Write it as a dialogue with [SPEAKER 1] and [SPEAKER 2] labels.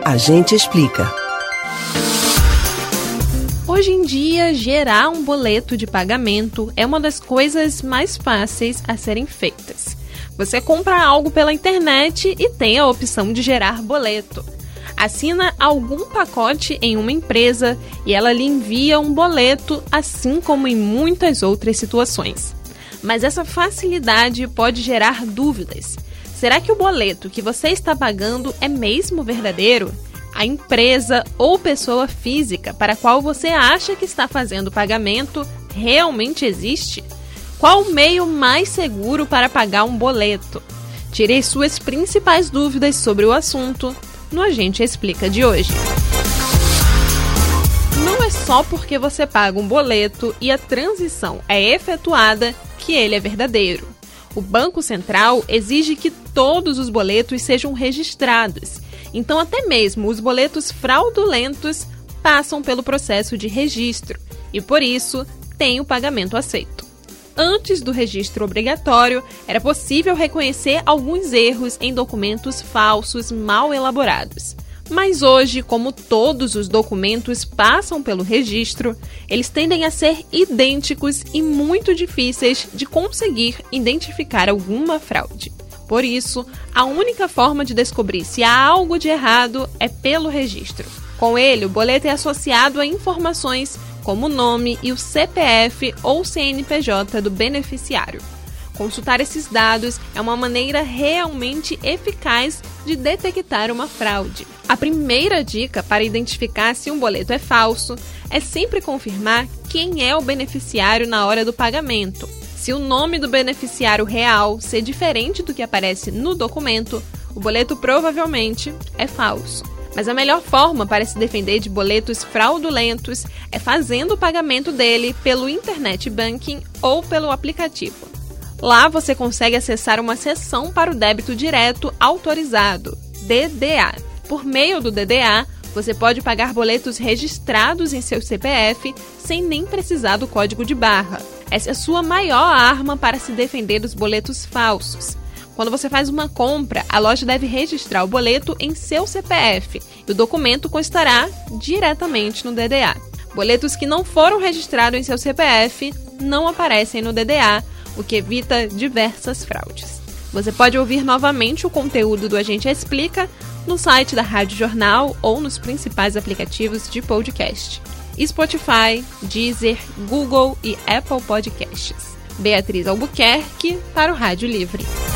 [SPEAKER 1] A gente explica.
[SPEAKER 2] Hoje em dia, gerar um boleto de pagamento é uma das coisas mais fáceis a serem feitas. Você compra algo pela internet e tem a opção de gerar boleto. Assina algum pacote em uma empresa e ela lhe envia um boleto, assim como em muitas outras situações. Mas essa facilidade pode gerar dúvidas. Será que o boleto que você está pagando é mesmo verdadeiro? A empresa ou pessoa física para a qual você acha que está fazendo o pagamento realmente existe? Qual o meio mais seguro para pagar um boleto? Tirei suas principais dúvidas sobre o assunto no A Gente Explica de hoje. Não é só porque você paga um boleto e a transição é efetuada que ele é verdadeiro. O Banco Central exige que todos os boletos sejam registrados. Então, até mesmo os boletos fraudulentos passam pelo processo de registro e, por isso, tem o pagamento aceito. Antes do registro obrigatório, era possível reconhecer alguns erros em documentos falsos mal elaborados. Mas hoje, como todos os documentos passam pelo registro, eles tendem a ser idênticos e muito difíceis de conseguir identificar alguma fraude. Por isso, a única forma de descobrir se há algo de errado é pelo registro. Com ele, o boleto é associado a informações como o nome e o CPF ou CNPJ do beneficiário. Consultar esses dados é uma maneira realmente eficaz de detectar uma fraude. A primeira dica para identificar se um boleto é falso é sempre confirmar quem é o beneficiário na hora do pagamento. Se o nome do beneficiário real ser diferente do que aparece no documento, o boleto provavelmente é falso. Mas a melhor forma para se defender de boletos fraudulentos é fazendo o pagamento dele pelo Internet Banking ou pelo aplicativo. Lá você consegue acessar uma seção para o débito direto autorizado, DDA. Por meio do DDA, você pode pagar boletos registrados em seu CPF sem nem precisar do código de barra. Essa é a sua maior arma para se defender dos boletos falsos. Quando você faz uma compra, a loja deve registrar o boleto em seu CPF e o documento constará diretamente no DDA. Boletos que não foram registrados em seu CPF não aparecem no DDA, o que evita diversas fraudes. Você pode ouvir novamente o conteúdo do A Gente Explica no site da Rádio Jornal ou nos principais aplicativos de podcast: Spotify, Deezer, Google e Apple Podcasts. Beatriz Albuquerque para o Rádio Livre.